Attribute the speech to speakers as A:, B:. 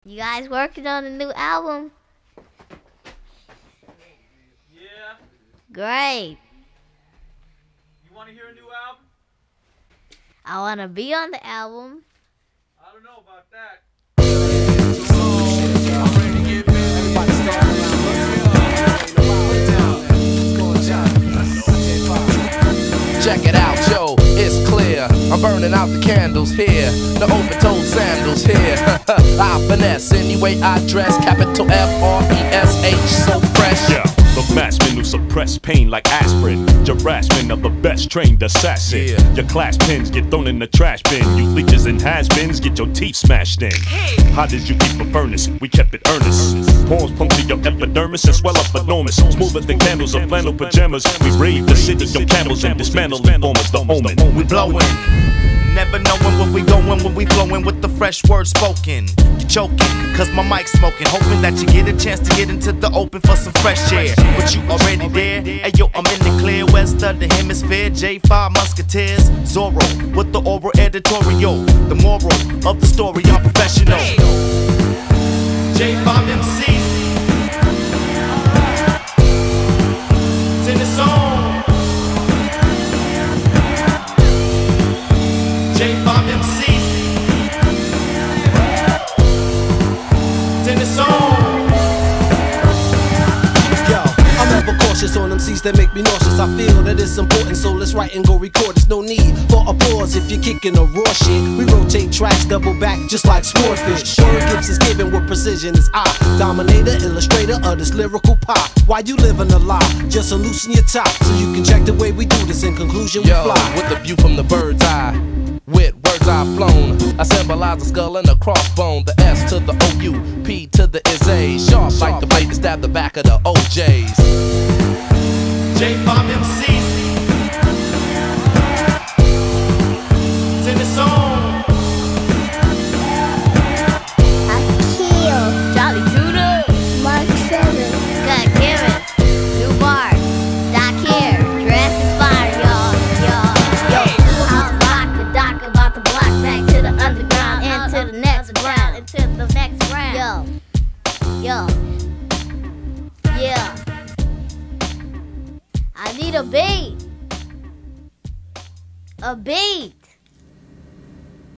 A: You guys working on a new album?
B: Yeah.
A: Great.
B: You want to hear a new album?
A: I want to be on the album.
B: I don't know about that.
C: Check it out, yo, it's clear. I'm burning out the candles here. The open-toed sandals here. I finesse any way I dress. Capital F-R-E-S-H, so fresh.
D: Yeah, the maskmen who suppress pain like aspirin. Jarassmen of the best trained assassin.
C: Yeah.
D: Your class pins get thrown in the trash bin. You leeches and has-beens get your teeth smashed in. How did you keep a furnace? We kept it earnest. Pawns puncture your epidermis and swell up enormous. Smoother than candles of flannel pajamas. We raid the city of camels and dismantle informers. The omen.
E: We blowin', never knowing where we going when we flowin' with the fresh words spoken. You choking, cause my mic's smoking. Hoping that you get a chance to get into the open for some fresh air. But you already there, hey yo, I'm in the clear. West of the hemisphere, J5 Musketeers. Zorro, with the oral editorial. The moral of the story, I'm professional. J5 MCs. Tennis on. J5 MCs. Tennis on.
F: Yo, I'm ever cautious on MCs that make me nauseous. I feel that it's important, so let's write and go record. There's no need for applause if you're kicking a raw shit. We rotate tracks, double back, just like swordfish. Word gifts is given with precision as I, dominator, illustrator of this lyrical pop. Why you living a lie? Just loosen your top so you can check the way we do this. In conclusion, we
C: Yo,
F: fly.
C: with the view from the bird's eye. With words I've flown, I symbolize a skull and a crossbone. The S to the O-U, P to the is-A. Sharp like the blade to stab the back of the OJs.
E: J5 MCs. Tennis on.
A: Akil, Jolly Judah,
G: Mark 7,
A: Scott Garrett, New Bar, Doc Hair, Jurassic Fire, y'all. I'll rock the doc about the block, back to the underground, into the next round, into the next round. Yo. Yeah. I need a beat. A beat.